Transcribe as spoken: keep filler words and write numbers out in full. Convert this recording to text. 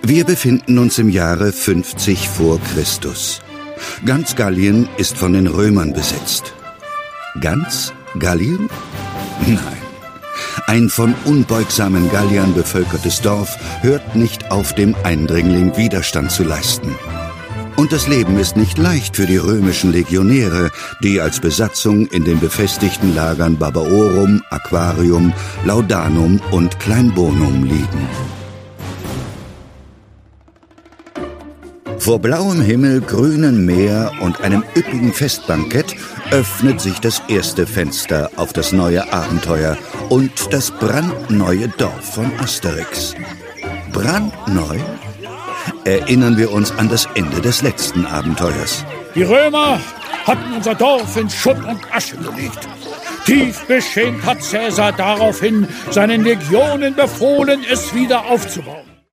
Wir befinden uns im Jahre fünfzig vor Christus. Ganz Gallien ist von den Römern besetzt. Ganz Gallien? Nein. Ein von unbeugsamen Galliern bevölkertes Dorf hört nicht auf, dem Eindringling Widerstand zu leisten. Und das Leben ist nicht leicht für die römischen Legionäre, die als Besatzung in den befestigten Lagern Barbaorum, Aquarium, Laudanum und Kleinbonum liegen. Vor blauem Himmel, grünem Meer und einem üppigen Festbankett öffnet sich das erste Fenster auf das neue Abenteuer und das brandneue Dorf von Asterix. Brandneu? Erinnern wir uns an das Ende des letzten Abenteuers. Die Römer hatten unser Dorf in Schutt und Asche gelegt. Tief beschämt hat Cäsar daraufhin seinen Legionen befohlen, es wieder aufzubauen.